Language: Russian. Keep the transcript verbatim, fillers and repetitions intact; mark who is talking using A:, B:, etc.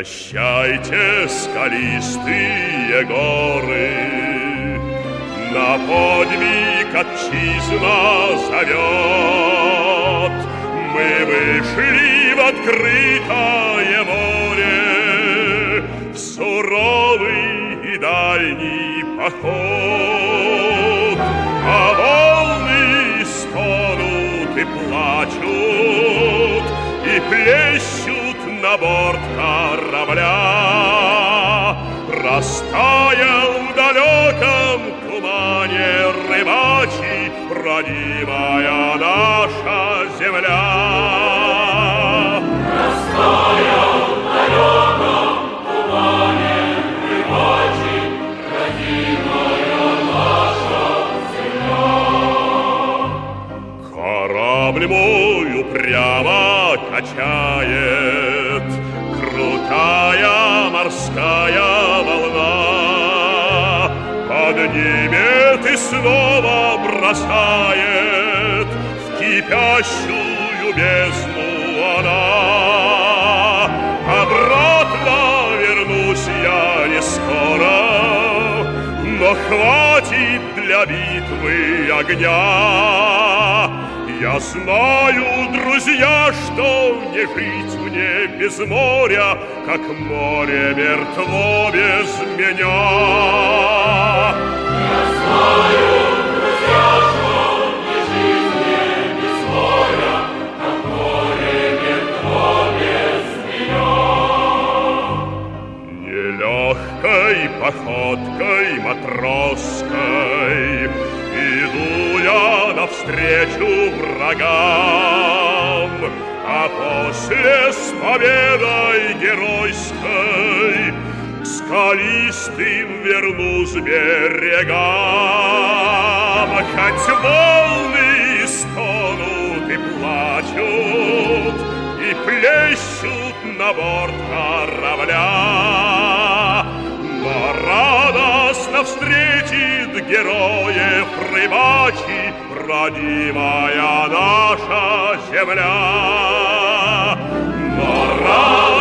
A: Прощайте, скалистые горы, на подвиг отчизна зовет. Мы вышли в открытое море, в суровый и дальний поход. А волны стонут и плачут, и плещут на борт корабля. Растаял в далеком тумане рыбачий родимая наша земля.
B: Растаял в далеком тумане рыбачий родимая наша земля.
A: Корабль мой упрямо качает крутая морская волна, поднимет и снова бросает в кипящую бездну она. Обратно вернусь я не скоро, но хватит для битвы огня. Я знаю, друзья, что не жить мне без моря, как море мертво без меня.
B: Я знаю, друзья, что не жить мне без моря, как море мертво без меня.
A: Нелегкой походкой матросской иду я навстречу врагам, а после с победой геройской к скалистым вернусь берегам. Хоть волны стонут и плачут, и плещут на борт корабля, но радостно встретит героев рыбачий родимая наша земля. Но радостно